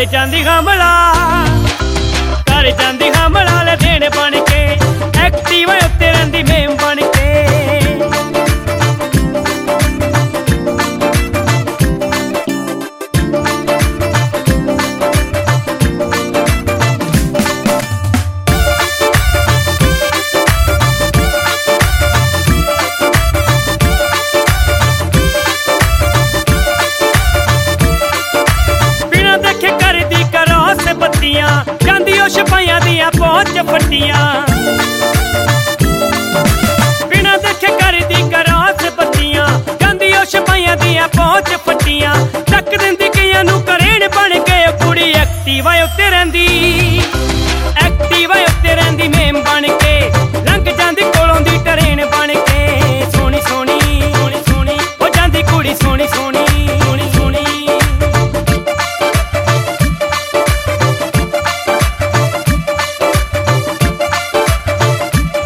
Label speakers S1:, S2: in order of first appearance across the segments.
S1: ਜਾਂਦੀ ਹਮਲਾ ਕਰ ਜਾਂਦੀ ਹਮਲਾ ਲੈ ਦੇਣ ਬਣ ਕੇ ਐਕਟਿਵਾ ਉੱਤੇ ਰਹਿੰਦੀ ਮੇਮ ਬਣ ਕੇ ਜਾਂਦੀ ਉਹ ਸਿਪਾਹੀਆਂ ਦੀਆਂ ਪਹੁੰਚ ਫੱਟੀਆਂ ਬਿਨਾਂ ਦੇਖੇ ਕਰਦੀ ਕਰਾਸ ਬੱਤੀਆਂ ਜਾਂਦੀ ਉਹ ਸਿਪਾਹੀਆਂ ਦੀਆਂ ਪਹੁੰਚ ਫੱਟੀਆਂ ਚੱਕ ਦਿੰਦੀ ਕਈਆਂ ਨੂੰ ਕਰੇਣ ਬਣ ਕੇ ਉਹ ਕੁੜੀ ਐਕਟਿਵਾ ਉੱਤੇ ਰਹਿੰਦੀ ਮੇਮ ਬਣ ਕੇ ਲੰਘ ਜਾਂਦੀ ਕੋਲੋਂ ਦੀ ਟਰੇਨ ਬਣ ਕੇ ਸੋਹਣੀ ਸੋਹਣੀ ਸੋਹਣੀ ਸੋਹਣੀ ਹੋ ਜਾਂਦੀ ਕੁੜੀ ਸੋਹਣੀ ਸੋਹਣੀ ਸੋਹਣੀ ਸੋਹਣੀ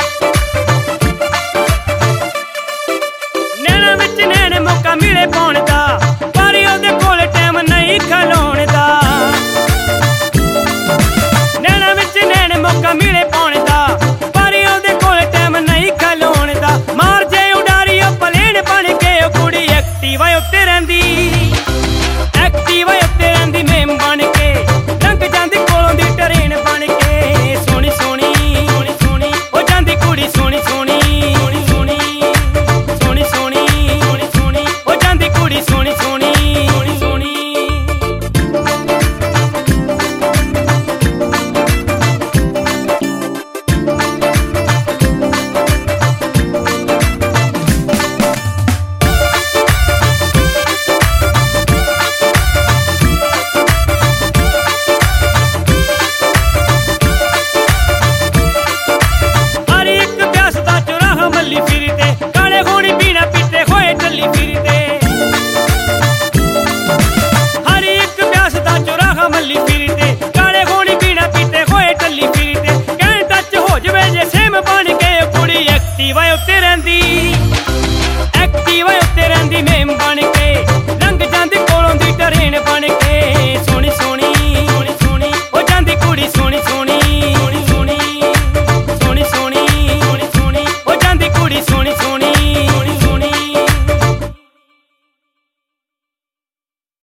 S1: ਮਿਲੇ ਪਾਉਣ